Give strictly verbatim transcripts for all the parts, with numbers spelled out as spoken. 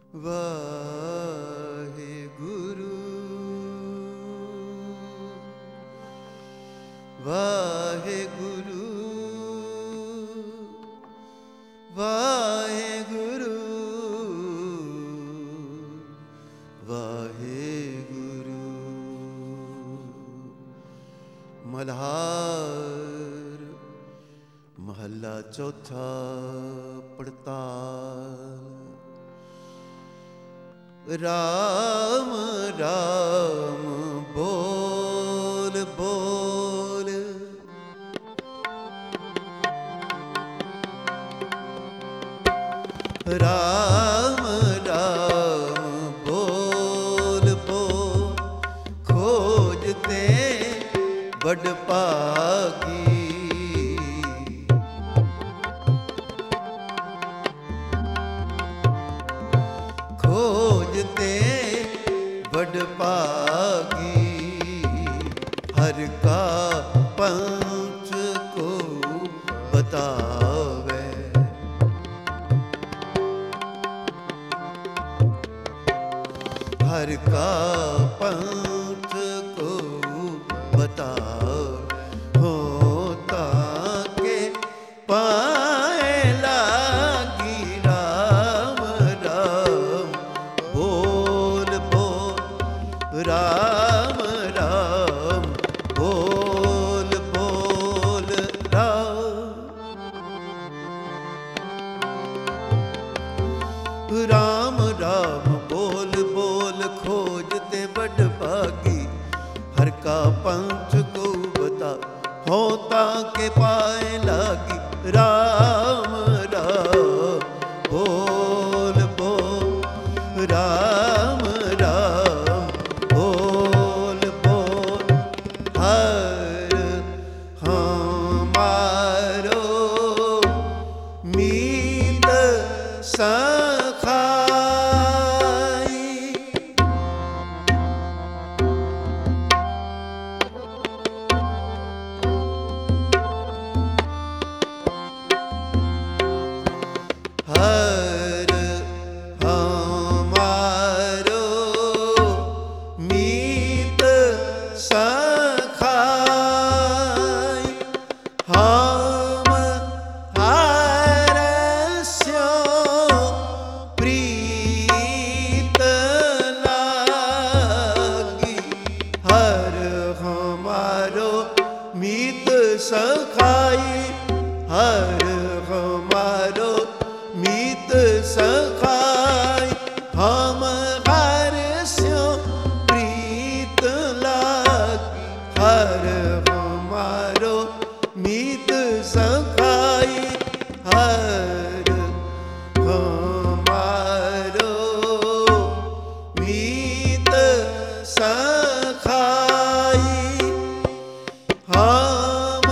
वाहेगुरु वाहेगुरु वाहेगुरु वाहेगुरु। मल्हार महला चौथा पड़ताल। राम राम बोल बोल, राम राम बोल बोल, खोजते बड़ पागी। खोजते बड़ पागी, हर का पंच को बतावे। हर का पंच को बतावे, होता के पाए लागी। राम राम बोल बोल, राम राम बोल बोल, राम राम बोल बोल, खोजते बड़ भागी। हर का पंच को बता, होता के पाए लागी। राम राम बोल बोल, राम राम बोल बोल, हर हमारो मीत सखाई। हर हमारो मीत सखाई, हम हारस्यो प्रीत लागी। हर हमारो मीत सखाई, हर हमारो मीत सखाई, हम हारस्यो प्रीत लागी। हर हमारो मीत सखाई, हर हमारो मीत सखाई, हम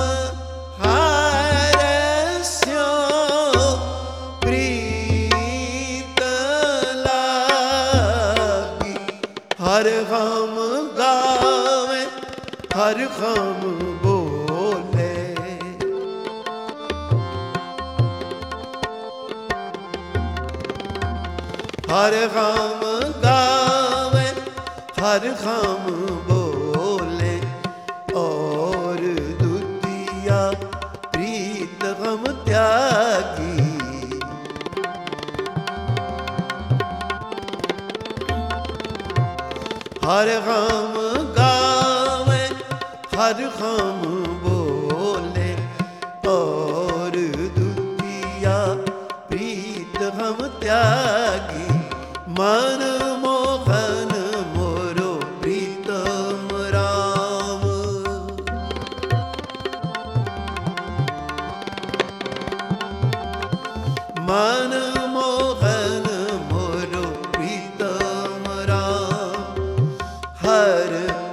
हारस्यो प्रीत लागी। हर हम गावे, हर हम बोले, हर हम गावे, हर हम बोले। और दुतिया प्रीत हम त्यागी। हर हम गावे, हर हम बोले। और दुतिया प्रीत हम त्यागी। मन मोहन मोरो प्रीतम राम, मन मोहन मोरो प्रीतम राम। हर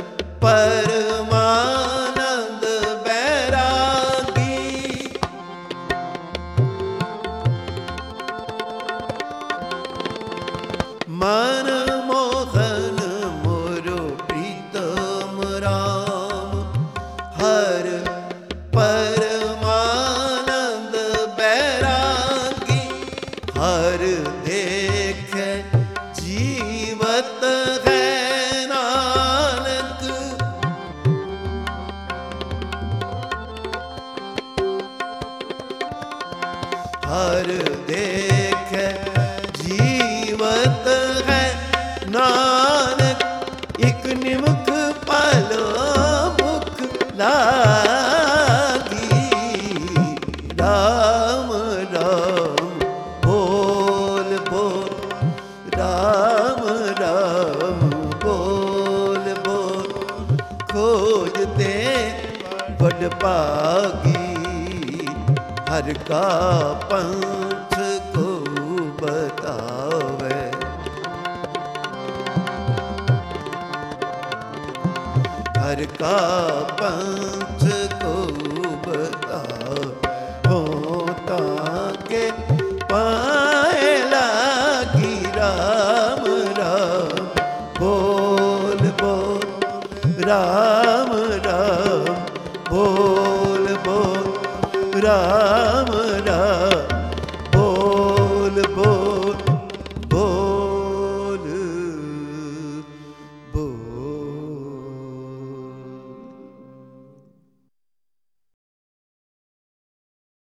परमानंद बैरागी, मन मोहन मोरो प्रीतम राम। हर परमानंद बैरागी, हर देखे हर देखे जीवत है नानक, एक निमुख पालो मुख लागी। राम राम बोल बोल, राम राम बोल बोल, खोजते बड़ भागी, हर का पंथ को बतावे। हर का पंथ को बतावे, होता के पाए लागी। राम राम बोल बोल, राम राम बोल बोल, राम राम